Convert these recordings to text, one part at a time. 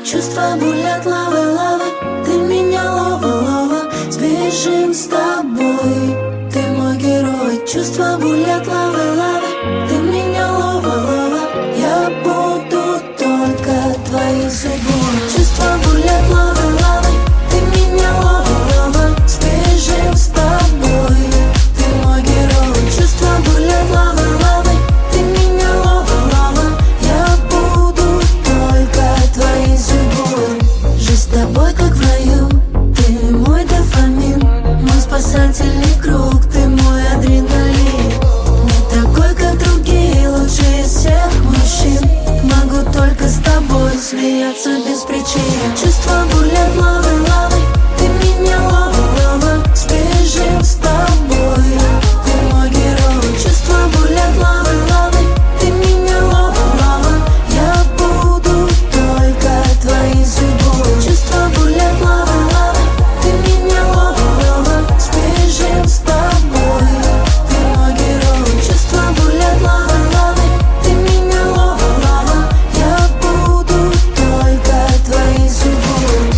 Чувства бурлят лавой, лавой. Ты меня лова, лова. Сбежим с тобой. Ты мой герой. Чувства бурлят лавой, лавой. Ты меня лова, лова. Я буду только твоей судьбой. Чувства бурлят лавой, лавой. Ты меня лова, лова. Сбежим с тобой. Ты мой герой. Чувства бурлят лавой, лавой. Ты меня лова, лава. Я буду только твоей судьбой. Жизнь с тобой как в раю. Ты мой дофамин, мой спасательный круг. Ты мой адреналин. Не такой, как другие, лучший из всех мужчин. Могу только с тобой смеяться без причины. Чувства бурлят лавой, лавой. Ты меня лова, лава. Сбежим с тобой. Ты мой герой. Чувства бурлят лавой, лавой. Ты меня лова, лава. Я буду только твоей судьбой. Чувства бурлят лавой, лавой. Ты меня лова, лава. Сбежим с тобой. Ты мой герой. Чувства бурлят лавой, лавой. Ты меня лова, лава. Я буду только твоей судьбой.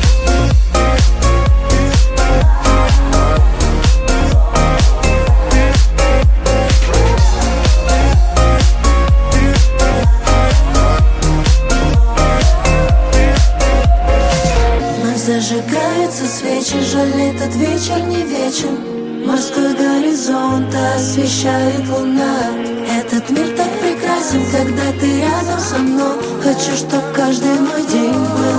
Вновь зажигаются свечи, жаль, этот вечер не вечен. Морской горизонт освещает луна. Этот мир так прекрасен, когда ты рядом со мной. Хочу, чтоб каждый мой день был